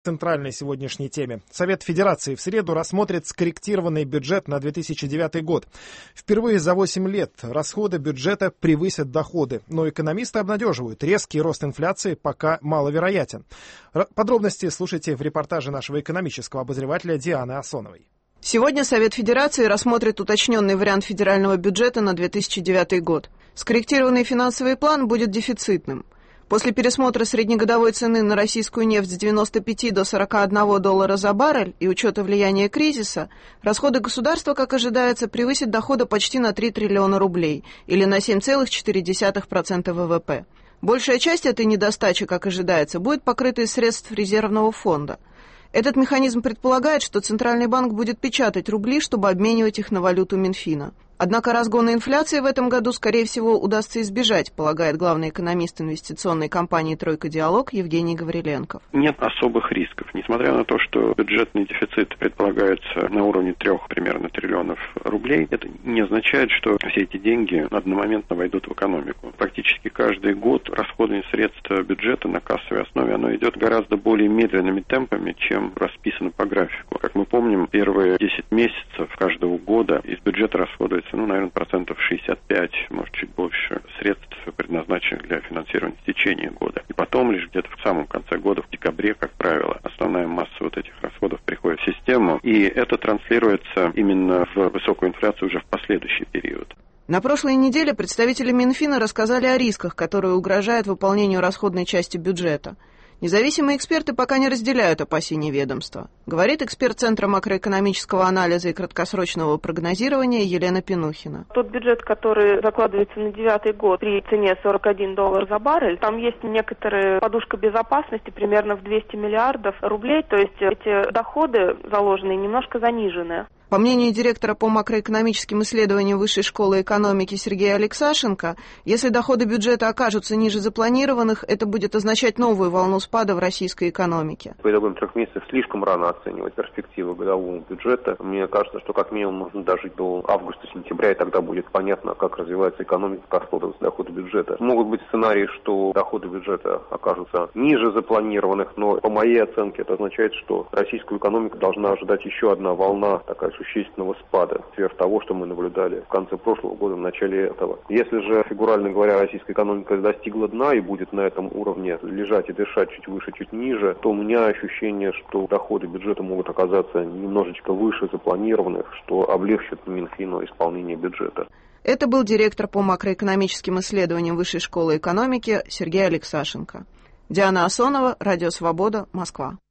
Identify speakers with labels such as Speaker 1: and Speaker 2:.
Speaker 1: Центральной сегодняшней теме. Совет Федерации в среду рассмотрит скорректированный бюджет на 2009 год. Впервые за 8 лет расходы бюджета превысят доходы, но экономисты обнадеживают, резкий рост инфляции пока маловероятен. Подробности слушайте в репортаже нашего экономического обозревателя Дианы Асоновой.
Speaker 2: Сегодня Совет Федерации рассмотрит уточненный вариант федерального бюджета на 2009 год. Скорректированный финансовый план будет дефицитным. После пересмотра среднегодовой цены на российскую нефть с 95 до 41 доллара за баррель и учета влияния кризиса, расходы государства, как ожидается, превысят доходы почти на 3 триллиона рублей или на 7,4% ВВП. Большая часть этой недостачи, как ожидается, будет покрыта из средств резервного фонда. Этот механизм предполагает, что Центральный банк будет печатать рубли, чтобы обменивать их на валюту Минфина. Однако разгона инфляции в этом году, скорее всего, удастся избежать, полагает главный экономист инвестиционной компании «Тройка Диалог» Евгений Гавриленков.
Speaker 3: Нет особых рисков. Несмотря на то, что бюджетный дефицит предполагается на уровне 3 примерно триллионов рублей, это не означает, что все эти деньги одномоментно войдут в экономику. Практически каждый год расходование средств бюджета на кассовой основе, оно идет гораздо более медленными темпами, чем расписано по графику. Как мы помним, первые 10 месяцев каждого года из бюджета расходуется, наверное, процентов 65, может, чуть больше средств, предназначенных для финансирования в течение года. И потом, лишь где-то в самом конце года, в декабре, как правило, основная масса вот этих расходов приходит в систему, и это транслируется именно в высокую инфляцию уже в последующий период.
Speaker 2: На прошлой неделе представители Минфина рассказали о рисках, которые угрожают выполнению расходной части бюджета. Независимые эксперты пока не разделяют опасения ведомства, говорит эксперт Центра макроэкономического анализа и краткосрочного прогнозирования Елена Пинухина.
Speaker 4: Тот бюджет, который закладывается на 2009 год при цене 41 доллар за баррель, там есть некоторая подушка безопасности примерно в 200 миллиардов рублей, то есть эти доходы заложенные немножко занижены.
Speaker 2: По мнению директора по макроэкономическим исследованиям Высшей школы экономики Сергея Алексашенко, если доходы бюджета окажутся ниже запланированных, это будет означать новую волну спада в российской экономике.
Speaker 5: По итогам 3 месяцев слишком рано оценивать перспективы годового бюджета. Мне кажется, что как минимум нужно дожить до августа-сентября, и тогда будет понятно, как развивается экономика, как складываются доходы бюджета. Могут быть сценарии, что доходы бюджета окажутся ниже запланированных, но по моей оценке это означает, что российскую экономику должна ожидать еще одна волна, такая существенного спада, сверх того, что мы наблюдали в конце прошлого года, в начале этого. Если же, фигурально говоря, российская экономика достигла дна и будет на этом уровне лежать и дышать чуть выше, чуть ниже, то у меня ощущение, что доходы бюджета могут оказаться немножечко выше запланированных, что облегчит Минфину исполнение бюджета.
Speaker 2: Это был директор по макроэкономическим исследованиям Высшей школы экономики Сергей Алексашенко. Диана Асонова, Радио Свобода, Москва.